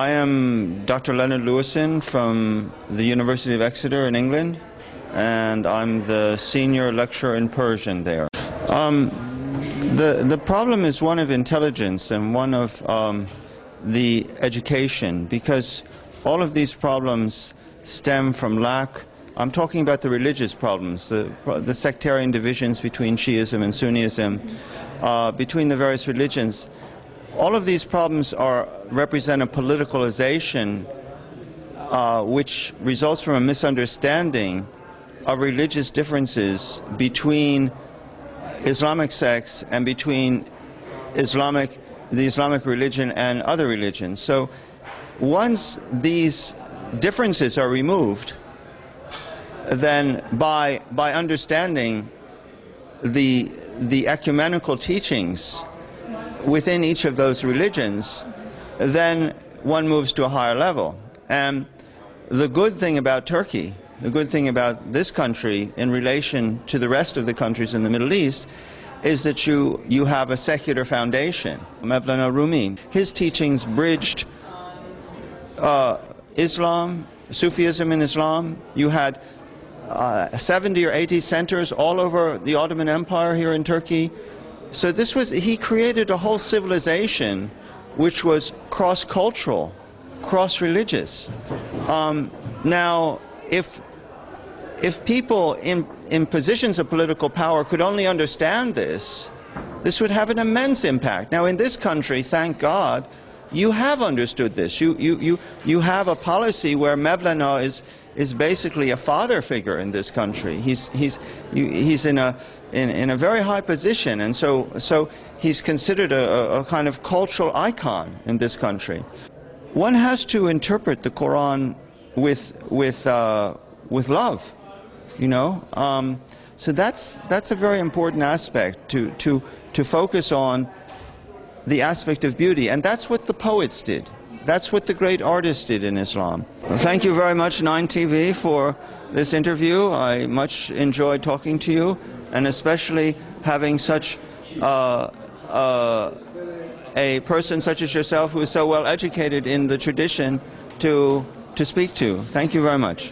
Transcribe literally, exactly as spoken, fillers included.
I am Doctor Leonard Lewison from the University of Exeter in England, and I'm the senior lecturer in Persian there. Um, the, the problem is one of intelligence and one of um, the education, because all of these problems stem from lack. I'm talking about the religious problems, the, the sectarian divisions between Shiism and Sunnism, uh, between the various religions. All of these problems are, represent a politicalization uh, which results from a misunderstanding of religious differences between Islamic sects and between Islamic, the Islamic religion and other religions. So once these differences are removed, then by, by understanding the, the ecumenical teachings within each of those religions, then one moves to a higher level. And the good thing about Turkey, the good thing about this country in relation to the rest of the countries in the Middle East, is that you, you have a secular foundation. Mevlana Rumi, his teachings bridged uh, Islam, Sufism in Islam. You had uh, seventy or eighty centers all over the Ottoman Empire here in Turkey. So this was, he created a whole civilization which was cross-cultural, cross-religious. Um, now, if, if people in, in positions of political power could only understand this, this would have an immense impact. Now, in this country, thank God, you have understood this. You, you, you, you have a policy where Mevlana is, is basically a father figure in this country. He's, he's, he's in, a, in, in a very high position, and so, so he's considered a, a kind of cultural icon in this country. One has to interpret the Quran with, with, uh, with love, you know. Um, so that's, that's a very important aspect, to, to, to focus on the aspect of beauty, and that's what the poets did. That's what the great artists did in Islam. Thank you very much, nine T V, for this interview. I much enjoyed talking to you, and especially having such uh, uh, a person such as yourself who is so well educated in the tradition to, to speak to. Thank you very much.